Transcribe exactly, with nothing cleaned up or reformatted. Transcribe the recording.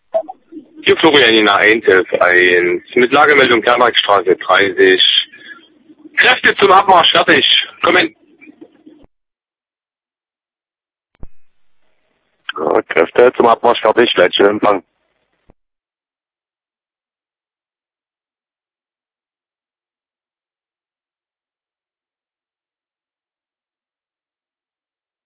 Hier Florianina eins elf eins mit Lagemeldung Kernmarktstraße dreißig. Kräfte zum Abmarsch, fertig. Kommen. Ja, Kräfte zum Abmarsch fertig, Leitstelle Empfang.